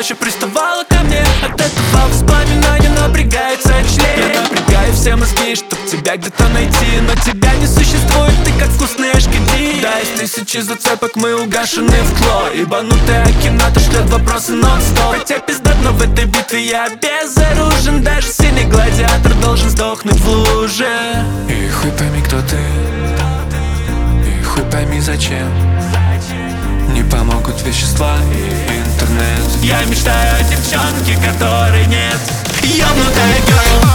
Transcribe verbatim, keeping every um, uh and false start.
чаще приставала ко мне. От этого воспоминания напрягается член. Я напрягаю все мозги, чтоб тебя где-то найти, но тебя не существует, ты как вкусный ашкади. Да, из тысячи зацепок мы угашены в тло. Ебанутая кината шлет вопросы нон-стоп. Хотя пиздат, но в этой битве я безоружен. Даже сильный гладиатор должен сдохнуть в луже. И хуй пойми, кто ты, и хуй пойми, зачем. Не помогут вещества и интернет. Я мечтаю о девчонке, которой нет. Ёбнутая girl.